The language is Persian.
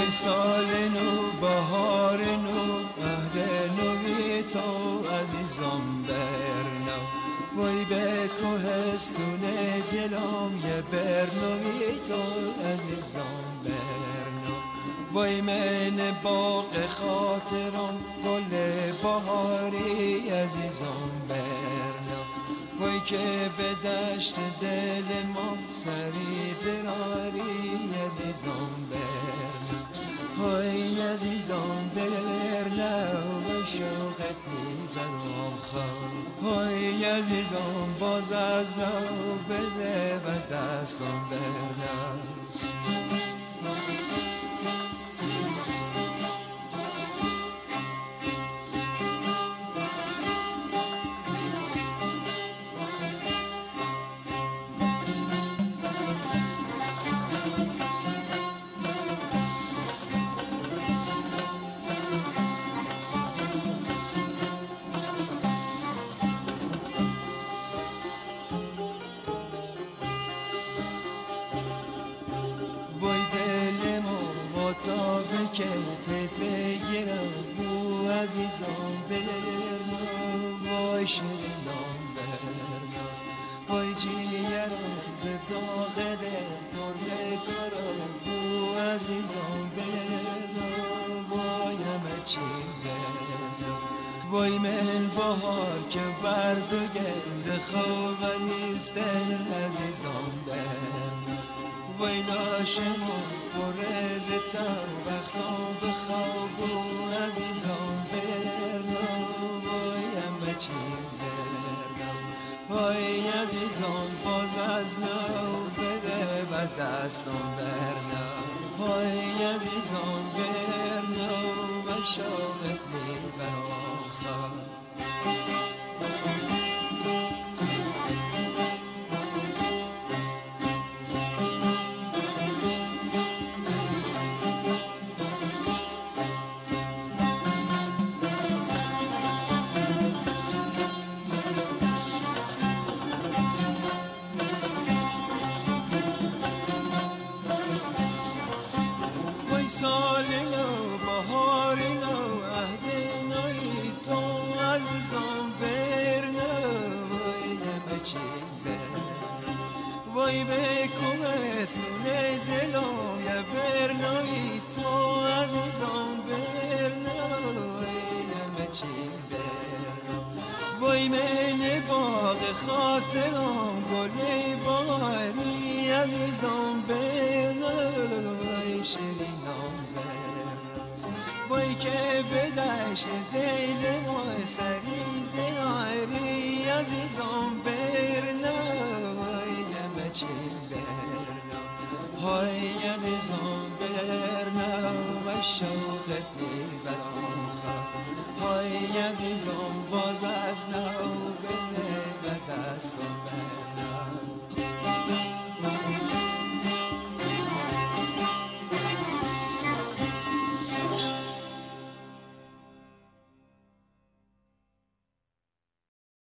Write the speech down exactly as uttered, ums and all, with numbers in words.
سال نو بهار نو عهد نوی تو عزیزم برنو وای به کوهستون دلم یه برنوی تو عزیزم برنو وای من باغ خاطرم گل بهاری عزیزم برنو وای که به دشت دل ما سری دراری عزیزم برنو وای عزیزم برنو به شوقت میبرم خواه وای عزیزم باز از نو بده و دستم برنو تا به کتت بگیرم بو عزیزم برنو وای شیرینم برنو وای جیگرم ز داغ دل پرز کرم بو عزیزم برنو وای همه چی برنو وای من بهار که برد و گل ز خوابیست دل عزیزم برنو وای لاشمون برز تو بختم بخواب و عزیزم برنو وای همه چی برنو وای عزیزم باز از نو بده و دستم برنو وای عزیزم برنو و شوقت میبرم خواه سال نو بهار نو عهد نوی تو عزیزم برنو وای همه چی برنو وای به کوهستون دلم یه برنوی تو عزیزم برنو وای همه چی برنو وای من باغ خاطرم گل بهاری عزیزم برنو وای شیرینم برنو وای که به دشت دل ما سری دراری عزیزم برنو وای همه چی برنو وای عزیزم برنو و شوقت میبرم خواه وای عزیزم باز از نو بده و دستم برنو